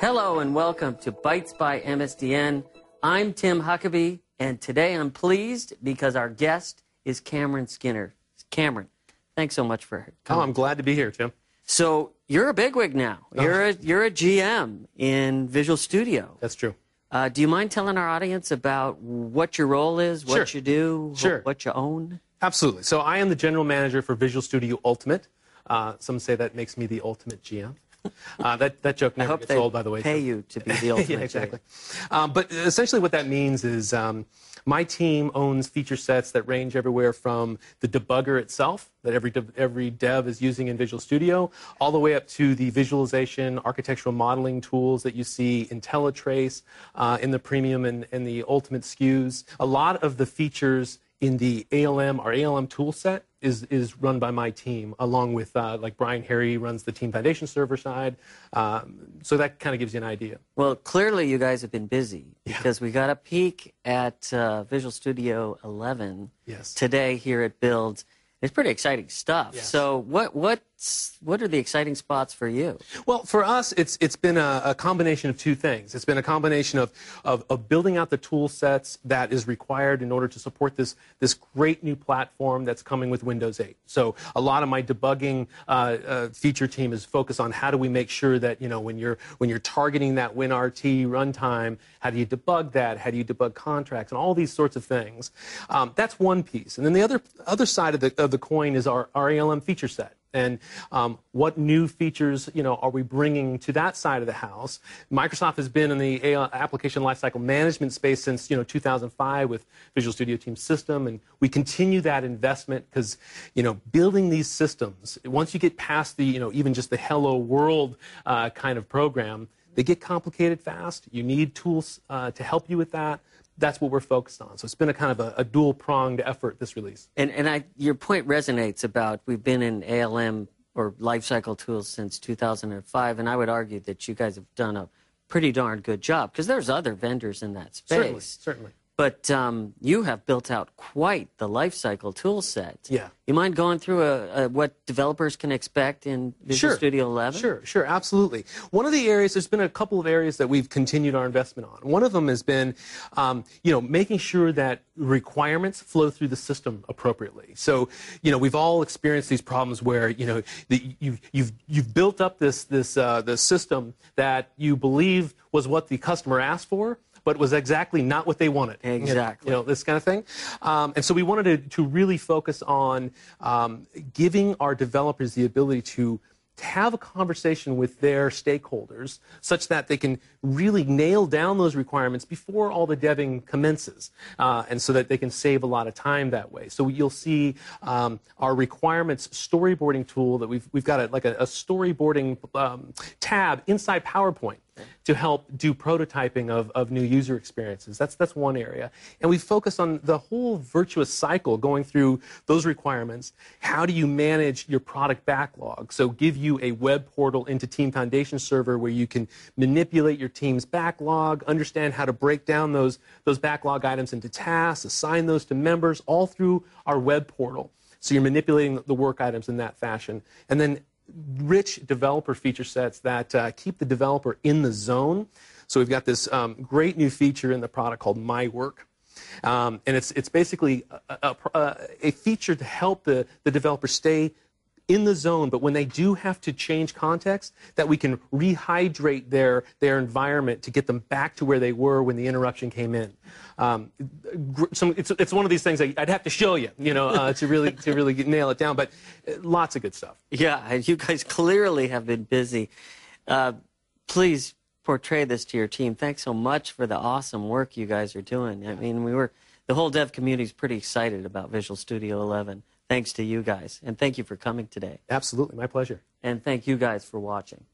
Hello and welcome to Bytes by MSDN. I'm Tim Huckabee, and today I'm pleased because our guest is Cameron Skinner. Cameron, thanks so much for coming. Oh, I'm glad to be here, Tim. So you're a bigwig now. You're a GM in Visual Studio. That's true. Do you mind telling our audience about what your role is, what Sure. you do, Sure. what you own? Absolutely. So I am the general manager for Visual Studio Ultimate. Some say that makes me the ultimate GM. That joke never gets old, by the way. I hope they pay you to be the ultimate Yeah, exactly. But essentially what that means is my team owns feature sets that range everywhere from the debugger itself that every dev is using in Visual Studio, all the way up to the visualization, architectural modeling tools that you see in IntelliTrace, in the premium and the ultimate SKUs. A lot of the features in the ALM, our ALM tool set, is run by my team, along with, like Brian Harry runs the Team Foundation server side. So that kind of gives you an idea. Well, clearly you guys have been busy because we got a peek at Visual Studio 11 today here at Build. It's pretty exciting stuff. Yes. So what are the exciting spots for you? Well, for us, it's been a combination of two things. It's been a combination of building out the tool sets that is required in order to support this great new platform that's coming with Windows 8. So a lot of my debugging feature team is focused on how do we make sure that, you know, when you're targeting that WinRT runtime, how do you debug that? How do you debug contracts and all these sorts of things? That's one piece. And then the other side of the coin is our ALM feature set. And what new features, you know, are we bringing to that side of the house? Microsoft has been in the application lifecycle management space since, 2005 with Visual Studio Team System, and we continue that investment because, building these systems, once you get past the, even just the Hello World kind of program, they get complicated fast. You need tools to help you with that. That's what we're focused on. So it's been a kind of a dual-pronged effort, this release. And your point resonates about we've been in ALM or lifecycle tools since 2005, and I would argue that you guys have done a pretty darn good job because there's other vendors in that space. Certainly. But you have built out quite the lifecycle tool set. Yeah. You mind going through what developers can expect in Visual Studio 11? Sure, absolutely. One of the areas, there's been a couple of areas that we've continued our investment on. One of them has been, making sure that requirements flow through the system appropriately. So, we've all experienced these problems where, you've built up this system that you believe was what the customer asked for, but was exactly not what they wanted. Exactly. This kind of thing. And so we wanted to really focus on giving our developers the ability to have a conversation with their stakeholders such that they can really nail down those requirements before all the deving commences, and so that they can save a lot of time that way. So you'll see our requirements storyboarding tool that we've got a storyboarding tab inside PowerPoint to help do prototyping of new user experiences. That's one area. And we focus on the whole virtuous cycle going through those requirements. How do you manage your product backlog? So give you a web portal into Team Foundation Server where you can manipulate your team's backlog, understand how to break down those backlog items into tasks, assign those to members, all through our web portal. So you're manipulating the work items in that fashion. And then rich developer feature sets that keep the developer in the zone. So we've got this great new feature in the product called My Work. And it's basically a feature to help the developer stay in the zone, but when they do have to change context, that we can rehydrate their environment to get them back to where they were when the interruption came in. It's one of these things that I'd have to show you, to really nail it down. But lots of good stuff. Yeah, you guys clearly have been busy. Please portray this to your team. Thanks so much for the awesome work you guys are doing. I mean, the whole dev community is pretty excited about Visual Studio 11. Thanks to you guys, and thank you for coming today. Absolutely, my pleasure. And thank you guys for watching.